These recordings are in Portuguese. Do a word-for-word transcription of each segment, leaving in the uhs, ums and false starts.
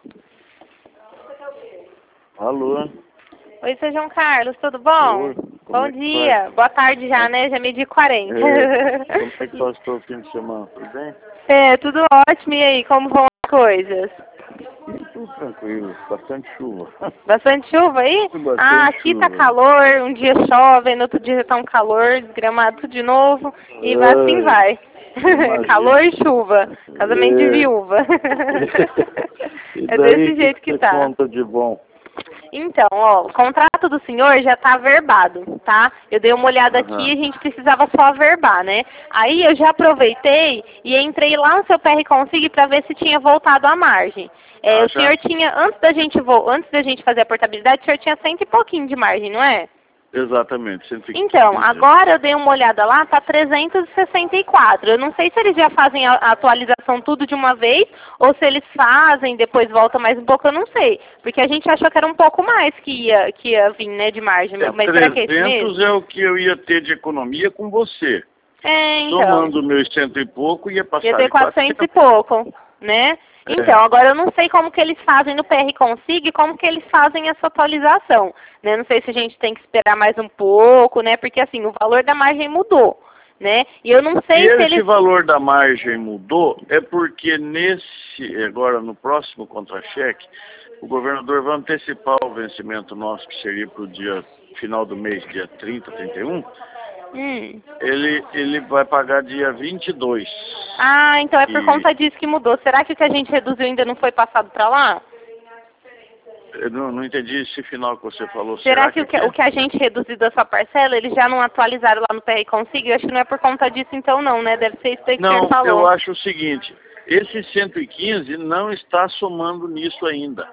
Alô? Oi, seu João Carlos, tudo bom? Oi, Bom é dia. Boa tarde já, né? Já meio dia e quarenta. É, como é que passou o fim de semana? Tudo bem? É, tudo ótimo. E aí, como vão as coisas? Tudo tranquilo, bastante chuva. Bastante chuva aí? Bastante Ah, aqui tá chuva. calor, um dia chove, no outro dia tá um calor, desgramado tudo de novo, e vai assim Ai, vai. imagina. Calor e chuva, casamento de É. viúva. E É daí, desse o que jeito que que você tá. conta de bom? Então, ó, o contrato do senhor já tá averbado, tá? Eu dei uma olhada aqui e Aham. a gente precisava só averbar, né? Aí eu já aproveitei e entrei lá no seu P R Consig para ver se tinha voltado a margem. É, Ah, o senhor já? tinha, antes da gente vo antes da gente fazer a portabilidade, o senhor tinha cento e pouquinho de margem, não é? Exatamente, cento e quinze. Então, agora eu dei uma olhada lá, tá trezentos e sessenta e quatro. Eu não sei se eles já fazem a a atualização tudo de uma vez, ou se eles fazem, depois volta mais um pouco, eu não sei. Porque a gente achou que era um pouco mais que ia, que ia vir, né, de margem. É, Mas será que é isso trezentos mesmo? é o que eu ia ter de economia com você. É, então. Somando meus cento e pouco, ia passar Ia ter de quatrocentos e quatrocentos. pouco, né? Então, É. agora eu não sei como que eles fazem no P R Consig, como que eles fazem essa atualização, né? Não sei se a gente tem que esperar mais um pouco, né? Porque assim, o valor da margem mudou, né? E eu não sei E se esse eles... valor da margem mudou, é porque nesse, agora no próximo contra-cheque, o governador vai antecipar o vencimento nosso, que seria para o dia final do mês, dia trinta, trinta e um, Hum. ele, ele vai pagar dia vinte e dois. Ah, então é por E conta disso que mudou. Será que o que a gente reduziu ainda não foi passado para lá? eu não, não entendi esse final que você falou. Será, Será que, que o que é? o que a gente reduziu da sua parcela, eles já não atualizaram lá no P R Consig? Eu acho que não é por conta disso então não, né? Deve ser isso aí que o senhor Não, eu falou. acho o seguinte, esse cento e quinze não está somando nisso ainda.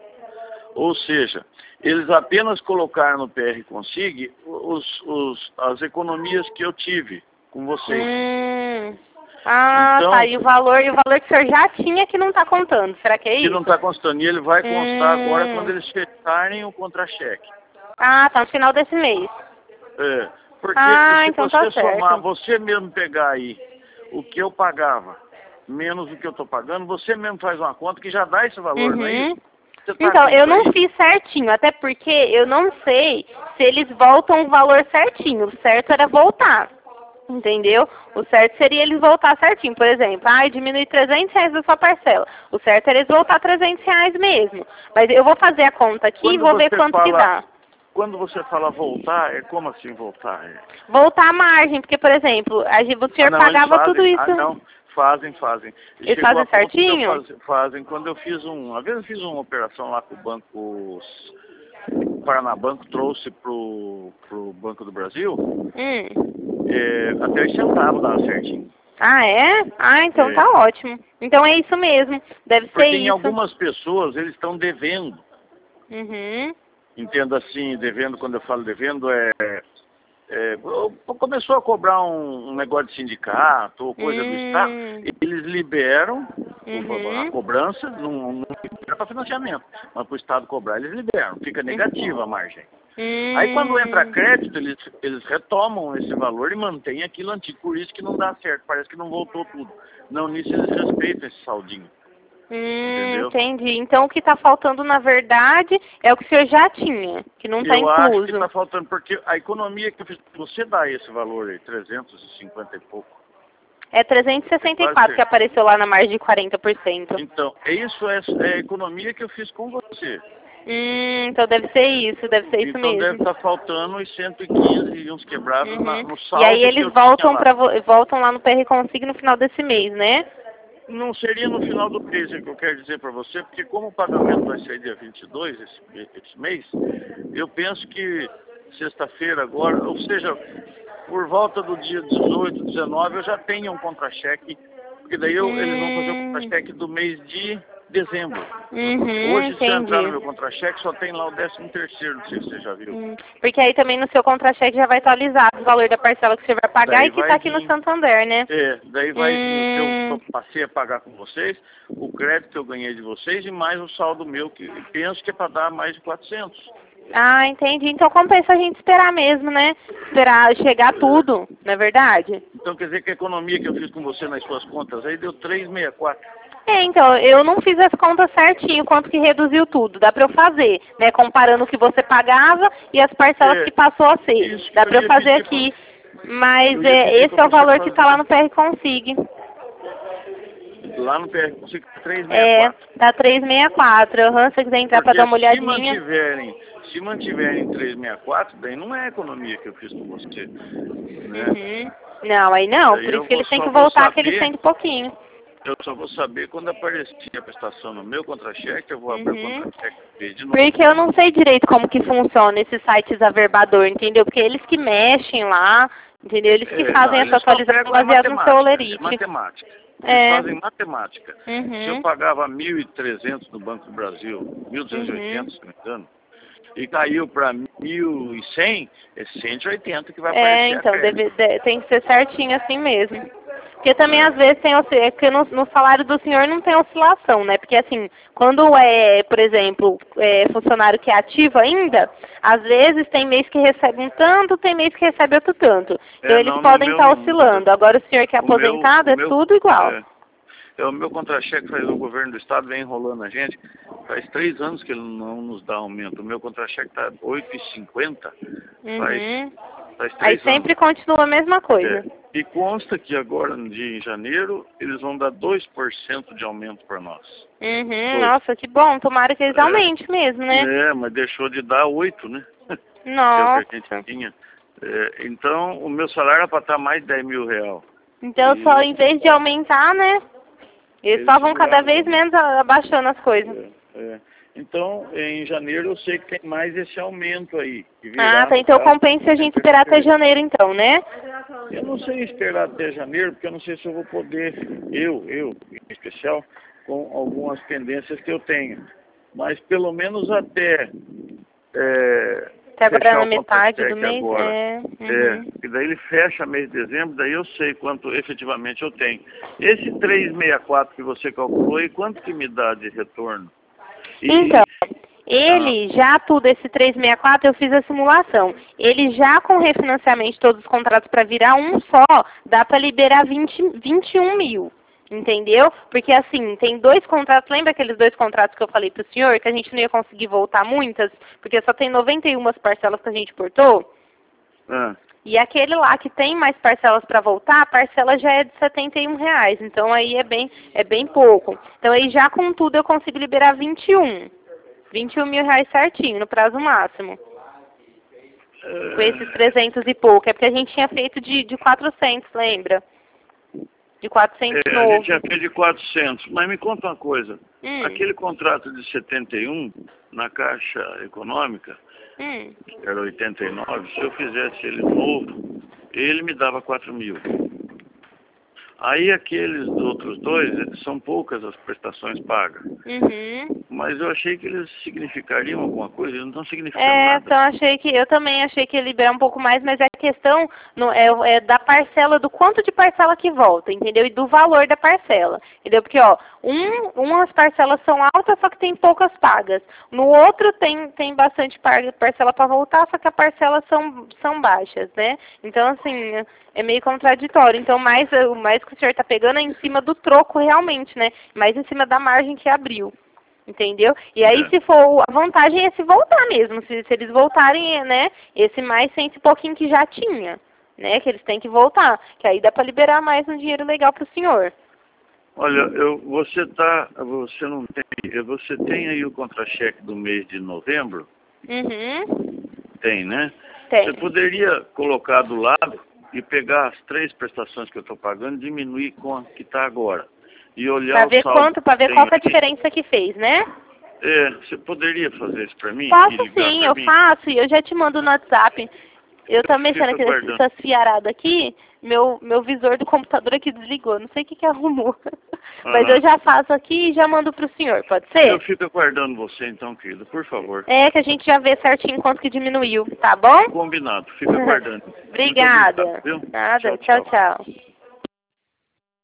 Ou seja, eles apenas colocaram no P R Consig os, os, as economias que eu tive com vocês. Hum. Ah, Então, tá. E o valor, e o valor que o senhor já tinha que não está contando. Será que é que não isso? está constando. E ele vai constar agora quando Hum. eles fecharem o contra-cheque. Ah, tá no final desse mês. É, porque Ah, se então você tá somar, certo. você mesmo pegar aí o que eu pagava, menos o que eu estou pagando, você mesmo faz uma conta que já dá esse valor, não é Uhum. isso? Você tá Então, com eu isso não aí? fiz certinho, até porque eu não sei se eles voltam o valor certinho. O certo era voltar. Entendeu? O certo seria eles voltar certinho. Por exemplo, ai, diminui trezentos reais da sua parcela. O certo era eles voltar trezentos reais mesmo. Mas eu vou fazer a conta aqui e Quando vou ver você quanto que fala, dá. quando você fala voltar, é como assim voltar? É... Voltar a margem, porque, por exemplo, a gente, o Ah, senhor não, eles pagava tudo fazem. isso. Ah, não, fazem, fazem. E Eles chegou fazem a ponto de eu certinho? fazer, fazem. Quando eu fiz um, uma vez eu fiz uma operação lá com o banco, o Paranabanco trouxe pro, pro Banco do Brasil, Hum. é, até os centavos dava certinho. Ah, é? Ah, então É, tá ótimo. Então é isso mesmo. Deve ser porque em isso. algumas pessoas eles estão devendo. Uhum. Entendo assim, devendo, quando eu falo devendo, é, é começou a cobrar um, um negócio de sindicato ou coisa do Estado, Hum. eles liberam o- a Uhum. cobrança, não, não libera para financiamento, mas para o Estado cobrar eles liberam, fica negativa a margem. Aí quando entra Hum. crédito, eles, eles retomam esse valor e mantêm aquilo antigo, por isso que não dá certo, parece que não voltou tudo. Não, nisso eles respeitam esse saldinho. Hum, Entendeu? entendi. Então o que está faltando na verdade é o que o senhor já tinha, que não está Eu acho que está incluso. faltando, porque a economia que eu fiz, você dá esse valor aí, trezentos e cinquenta e pouco. É trezentos e É sessenta e quase quatro que certo. apareceu lá na margem de quarenta por cento. Então, é isso é, é a economia que eu fiz com você. Hum, então deve ser isso, deve ser isso Então deve mesmo. estar faltando os cento e quinze e uns quebrados na, Uhum. no E aí saldo que eles eu tinha voltam lá. para voltam lá no P R Consig no final desse mês, né? Não seria no final do mês, é o que eu quero dizer para você, porque como o pagamento vai ser dia vinte e dois esse, esse mês, eu penso que sexta-feira agora, ou seja, por volta do dia dezoito, dezenove, eu já tenho um contra-cheque, porque daí eu, eles vão fazer o Hum, contra-cheque do mês de dezembro. uhum, Hoje, se eu entrar no entendi. meu contra-cheque, só tem lá o décimo terceiro, não sei se você já viu. Hum, porque aí também no seu contra-cheque já vai atualizar o valor da parcela que você vai pagar Daí e que vai está aqui no vir, Santander, né? é, daí vai vir o que eu, que Hum, eu passei a pagar com vocês, o crédito que eu ganhei de vocês e mais o saldo meu, que penso que é para dar mais de quatrocentos. ah, entendi. Então compensa a gente esperar mesmo, né? Esperar chegar É. tudo, não é verdade? Então quer dizer que a economia que eu fiz com você nas suas contas aí deu trezentos e sessenta e quatro. É, então, eu não fiz as contas certinho, quanto que reduziu tudo. Dá para eu fazer, né? Comparando o que você pagava e as parcelas É, que passou a ser. isso que Dá eu para eu ia fazer pedir aqui. pra, Mas eu ia é, pedir esse para é o você valor que está lá no fazer P R Consig. lá no P R Consigo trezentos e sessenta e É, quatro. tá trezentos e sessenta e quatro. Uhum, se você quiser entrar para Porque dar uma se olhadinha. mantiverem, se mantiverem trezentos e sessenta e quatro, daí não é a economia que eu fiz com você, né? Uhum. Não, aí não. Daí Por eu isso que vou, eles têm só que vou voltar aquele saber, cento e pouquinho. eu só vou saber quando aparecer a prestação no meu contra-cheque, eu vou abrir o Uhum. contra-cheque de novo. Porque eu não sei direito como que funciona esses sites averbador, entendeu? Porque eles que mexem lá, entendeu? Eles que É, fazem não, essa eles só atualização pegam é baseada no seu matemática, é olerite. matemática. Eles É. fazem matemática. Se eu Uhum. pagava mil e trezentos no Banco do Brasil, mil duzentos e oitenta, Uhum. se não me engano, e caiu para mil e cem, é cento e oitenta que vai É, aparecer a então, crédito. deve, de- tem que ser certinho assim mesmo. Porque também É. às vezes tem osci- é que no, no salário do senhor não tem oscilação, né? Porque assim, quando é, por exemplo, é funcionário que é ativo ainda, às vezes tem mês que recebe um tanto, tem mês que recebe outro tanto. Então É, eles não, no podem meu estar não muda. oscilando. Agora o senhor que é O meu, aposentado o é meu, tudo igual. é, é o meu contra-cheque faz o governo do estado vem enrolando a gente. Faz três anos que ele não nos dá aumento. O meu contra-cheque está oito e cinquenta. Faz, Uhum. faz Aí três anos. sempre continua a mesma coisa. É. E consta que agora, no dia em janeiro, eles vão dar dois por cento de aumento para nós. Uhum. Dois. Nossa, que bom. Tomara que eles É, aumentem mesmo, né? é, mas deixou de dar oito, né? Que é o que a gente Nossa. tinha. É, então, o meu salário era para estar mais de dez mil reais. Então só E em vez de aumentar, né? Eles eles só vão cada seguraram vez também. menos a- abaixando as coisas. É, é. Então, em janeiro eu sei que tem mais esse aumento aí, que Ah, virá, tá. no Então caso, compensa a gente sempre em esperar até fevereiro. janeiro então, né? Eu não sei esperar até janeiro, porque eu não sei se eu vou poder, eu, eu, em especial, com algumas pendências que eu tenho. Mas pelo menos até é, Trabalhar fechar na o metade do contra-cheque mês? agora. É. É, Uhum. e daí ele fecha mês de dezembro, daí eu sei quanto efetivamente eu tenho. Esse trezentos e sessenta e quatro que você calculou, e quanto que me dá de retorno? E, Então, ah, ele já tudo, esse trezentos e sessenta e quatro, eu fiz a simulação. Ele já com refinanciamento de todos os contratos para virar um só, dá para liberar vinte, vinte e um mil. Entendeu? Porque assim, tem dois contratos, lembra aqueles dois contratos que eu falei para o senhor, que a gente não ia conseguir voltar muitas, porque só tem noventa e uma parcelas que a gente portou? ah, E aquele lá que tem mais parcelas para voltar, a parcela já é de setenta e um reais. Então aí é bem, é bem pouco. Então aí já com tudo eu consigo liberar vinte e um. vinte e um mil reais certinho, no prazo máximo. Com esses trezentos e pouco. É porque a gente tinha feito de, de quatrocentos, lembra? De quatrocentos é, a gente novo. já fez de quatrocentos. Mas me conta uma coisa. Hum, Aquele contrato de setenta e um na Caixa Econômica, hum. que era oitenta e nove, se eu fizesse ele novo, ele me dava quatro mil. Aí aqueles outros dois, eles são poucas as prestações pagas. Uhum. Mas eu achei que eles significariam alguma coisa, eles não estão significando É, nada. então achei que, eu também achei que ia liberar um pouco mais, mas a questão no, é, é da parcela, do quanto de parcela que volta, entendeu? E do valor da parcela, entendeu? Porque, ó, um, umas parcelas são altas, só que tem poucas pagas. No outro tem, tem bastante par, parcela para voltar, só que as parcelas são, são baixas, né? Então, assim, é meio contraditório. Então, mais, o mais que o senhor está pegando é em cima do troco realmente, né? Mais em cima da margem que abriu. Entendeu? E aí, É. se for, a vantagem é se voltar mesmo. Se, se eles voltarem, né, esse mais cento e pouquinho que já tinha, né, que eles têm que voltar. Que aí dá para liberar mais um dinheiro legal para o senhor. Olha, eu, você tá, você não tem, você tem aí o contra-cheque do mês de novembro? Uhum. Tem, né? Tem. Você poderia colocar do lado e pegar as três prestações que eu estou pagando, diminuir com a que está agora. E olhar Para o ver saldo quanto, para ver que qual tem que é a aqui. diferença que fez, né? É, você poderia fazer isso para mim e Posso ligar sim, para eu mim? faço e eu já te mando no WhatsApp. Eu tô Eu mexendo fico aqui aguardando. nessas fiaradas aqui, meu, meu visor do computador aqui desligou. Não sei o que que arrumou. Mas eu Aham. já faço aqui e já mando pro senhor, pode Eu ser? fico aguardando você então, querido, por favor. É, que a gente já vê certinho quanto que diminuiu, tá bom? Combinado, fico aguardando. Muito obrigado, Obrigada. viu? Nada. Tchau, Tchau, tchau. tchau.